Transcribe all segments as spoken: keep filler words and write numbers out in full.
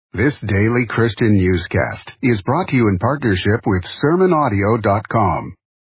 This daily Christian newscast is brought to you in partnership with sermon audio dot com.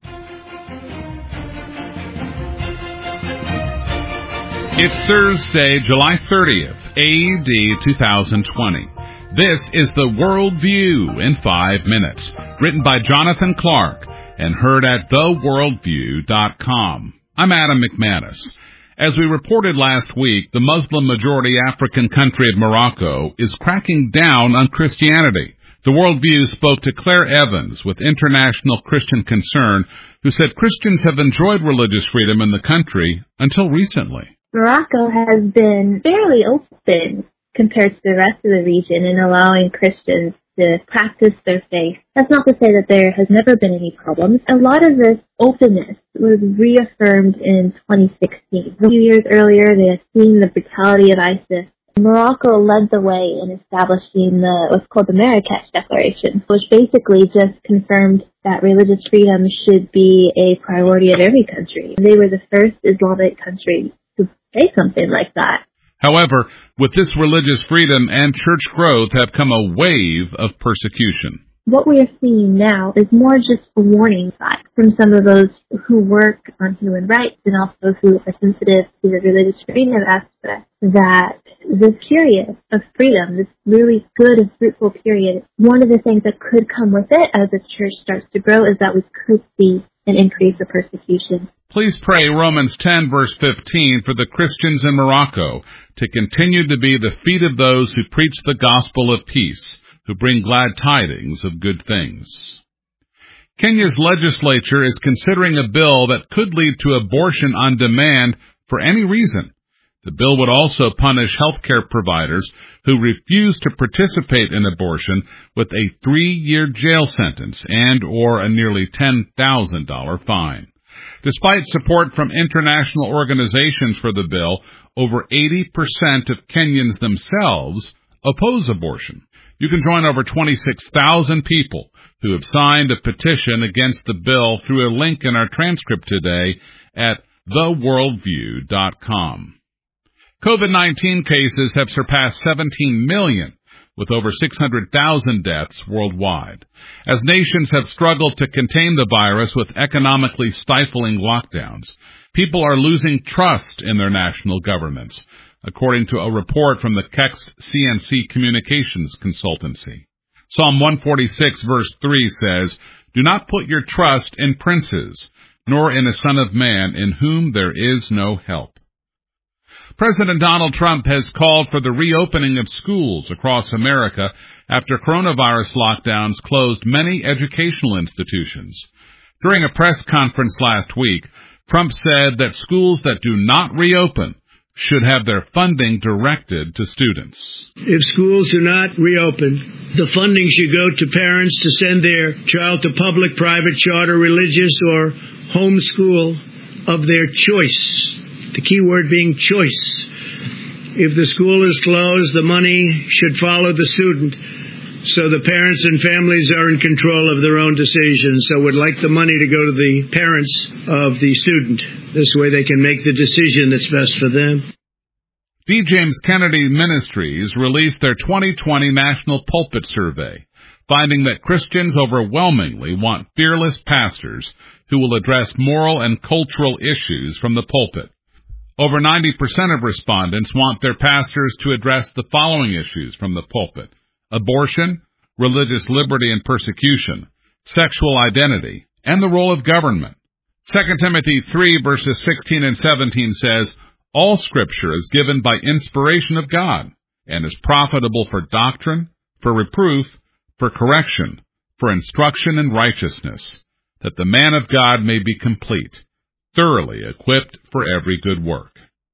It's Thursday, July thirtieth, A D two thousand twenty. This is the Worldview in five minutes, written by Jonathan Clark and heard at the worldview dot com. I'm Adam McManus. As we reported last week, the Muslim-majority African country of Morocco is cracking down on Christianity. The Worldview spoke to Claire Evans with International Christian Concern, who said Christians have enjoyed religious freedom in the country until recently. Morocco has been fairly open compared to the rest of the region in allowing Christians to practice their faith. That's not to say that there has never been any problems. A lot of this openness was reaffirmed in twenty sixteen. A few years earlier, they had seen the brutality of ISIS. Morocco led the way in establishing the what's called the Marrakesh Declaration, which basically just confirmed that religious freedom should be a priority of every country. They were the first Islamic country to say something like that. However, with this religious freedom and church growth have come a wave of persecution. What we are seeing now is more just a warning sign from some of those who work on human rights and also who are sensitive to the religious freedom aspect, that this period of freedom, this really good and fruitful period, one of the things that could come with it as the church starts to grow is that we could see an increase of persecution. Please pray Romans ten, verse fifteen, for the Christians in Morocco to continue to be the feet of those who preach the gospel of peace, who bring glad tidings of good things. Kenya's legislature is considering a bill that could lead to abortion on demand for any reason. The bill would also punish healthcare providers who refuse to participate in abortion with a three-year jail sentence and or a nearly ten thousand dollars fine. Despite support from international organizations for the bill, over eighty percent of Kenyans themselves oppose abortion. You can join over twenty-six thousand people who have signed a petition against the bill through a link in our transcript today at the worldview dot com. COVID nineteen cases have surpassed seventeen million, with over six hundred thousand deaths worldwide. As nations have struggled to contain the virus with economically stifling lockdowns, people are losing trust in their national governments, according to a report from the Kex C N C Communications Consultancy. Psalm one forty-six, verse three says, "Do not put your trust in princes, nor in a son of man in whom there is no help." President Donald Trump has called for the reopening of schools across America after coronavirus lockdowns closed many educational institutions. During a press conference last week, Trump said that schools that do not reopen should have their funding directed to students. If schools do not reopen, the funding should go to parents to send their child to public, private, charter, religious, or home school of their choice. The key word being choice. If the school is closed, the money should follow the student, so the parents and families are in control of their own decisions. So we'd like the money to go to the parents of the student. This way they can make the decision that's best for them. D. James Kennedy Ministries released their twenty twenty National Pulpit Survey, finding that Christians overwhelmingly want fearless pastors who will address moral and cultural issues from the pulpit. Over ninety percent of respondents want their pastors to address the following issues from the pulpit: abortion, religious liberty and persecution, sexual identity, and the role of government. Second Timothy three, verses sixteen and seventeen says, "All Scripture is given by inspiration of God, and is profitable for doctrine, for reproof, for correction, for instruction in righteousness, that the man of God may be complete, thoroughly equipped for every good work."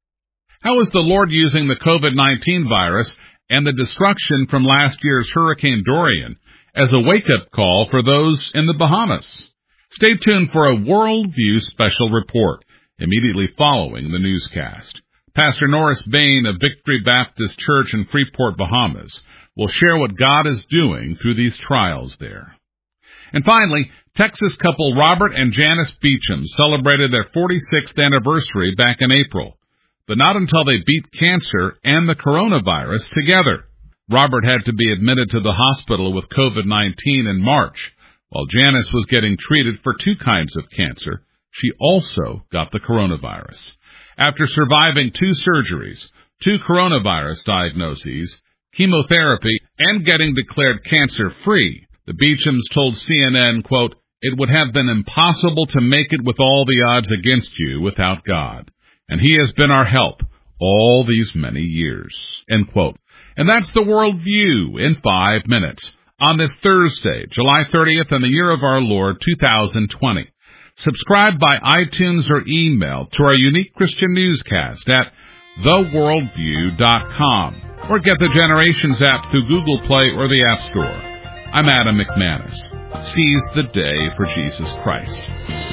How is the Lord using the COVID nineteen virus and the destruction from last year's Hurricane Dorian as a wake-up call for those in the Bahamas? Stay tuned for a Worldview special report immediately following the newscast. Pastor Norris Bain of Victory Baptist Church in Freeport, Bahamas, will share what God is doing through these trials there. And finally, Texas couple Robert and Janice Beecham celebrated their forty-sixth anniversary back in April, but not until they beat cancer and the coronavirus together. Robert had to be admitted to the hospital with COVID nineteen in March. While Janice was getting treated for two kinds of cancer, she also got the coronavirus. After surviving two surgeries, two coronavirus diagnoses, chemotherapy, and getting declared cancer-free, the Beechams told C N N, quote, "It would have been impossible to make it with all the odds against you without God. And He has been our help all these many years," end quote. And that's the World View in five minutes on this Thursday, July thirtieth, in the year of our Lord, two thousand twenty. Subscribe by iTunes or email to our unique Christian newscast at the worldview dot com, or get the Generations app through Google Play or the App Store. I'm Adam McManus. Seize the day for Jesus Christ.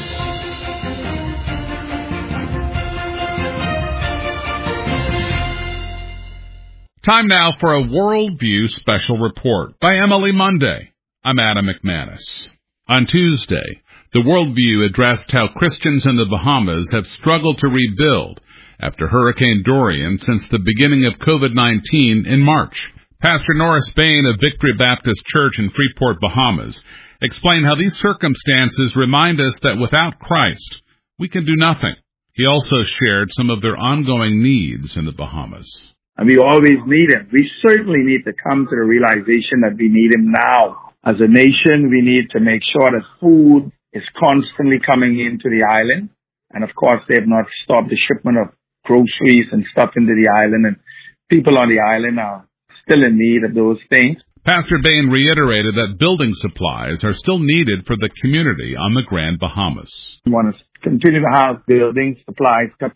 Time now for a Worldview special report by Emily Monday. I'm Adam McManus. On Tuesday, the Worldview addressed how Christians in the Bahamas have struggled to rebuild after Hurricane Dorian since the beginning of COVID nineteen in March. Pastor Norris Bain of Victory Baptist Church in Freeport, Bahamas, explained how these circumstances remind us that without Christ, we can do nothing. He also shared some of their ongoing needs in the Bahamas. And we always need Him. We certainly need to come to the realization that we need Him now. As a nation, we need to make sure that food is constantly coming into the island. And of course, they have not stopped the shipment of groceries and stuff into the island. And people on the island are still in need of those things. Pastor Bain reiterated that building supplies are still needed for the community on the Grand Bahamas. We want to continue to have building supplies uh,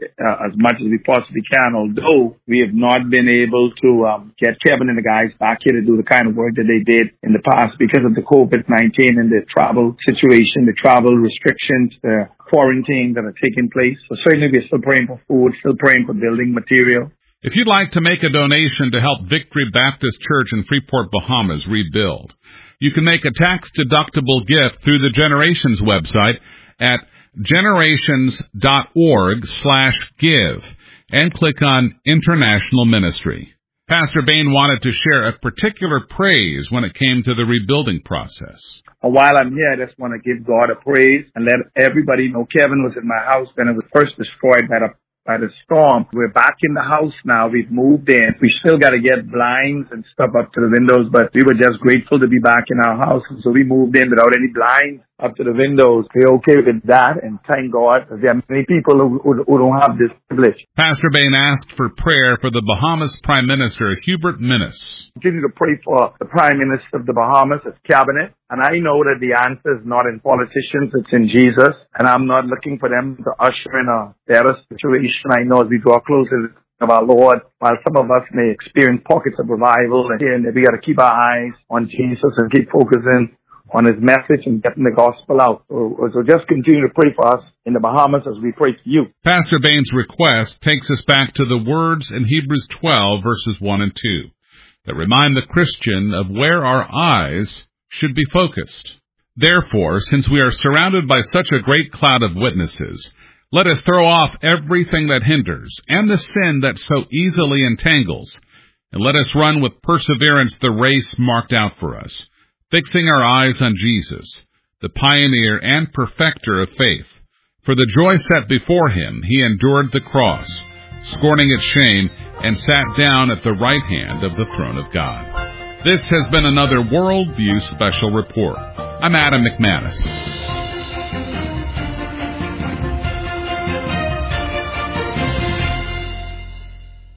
as much as we possibly can, although we have not been able to um, get Kevin and the guys back here to do the kind of work that they did in the past because of the COVID nineteen and the travel situation, the travel restrictions, the quarantine that are taking place. So certainly we're still praying for food, still praying for building material. If you'd like to make a donation to help Victory Baptist Church in Freeport, Bahamas rebuild, you can make a tax-deductible gift through the Generations website at generations dot org slash give and click on International Ministry. Pastor Bain wanted to share a particular praise when it came to the rebuilding process. While I'm here, I just want to give God a praise and let everybody know Kevin was in my house when it was first destroyed by the by the storm. We're back in the house now. We've moved in. We still got to get blinds and stuff up to the windows, but we were just grateful to be back in our house. And so we moved in without any blinds up to the windows. We're okay with that, and thank God. There are many people who, who, who don't have this privilege. Pastor Bain asked for prayer for the Bahamas Prime Minister, Hubert Minnis. Continue to pray for the Prime Minister of the Bahamas, his cabinet. And I know that the answer is not in politicians, it's in Jesus. And I'm not looking for them to usher in a better situation. I know as we draw closer of our Lord, while some of us may experience pockets of revival, and here and there, we got to keep our eyes on Jesus and keep focusing on His message and getting the gospel out. So, so just continue to pray for us in the Bahamas as we pray for you. Pastor Bain's request takes us back to the words in Hebrews twelve, verses one and two, that remind the Christian of where our eyes should be focused. Therefore, since we are surrounded by such a great cloud of witnesses, let us throw off everything that hinders and the sin that so easily entangles, and let us run with perseverance the race marked out for us, fixing our eyes on Jesus, the pioneer and perfecter of faith. For the joy set before Him, He endured the cross, scorning its shame, and sat down at the right hand of the throne of God. This has been another Worldview Special Report. I'm Adam McManus.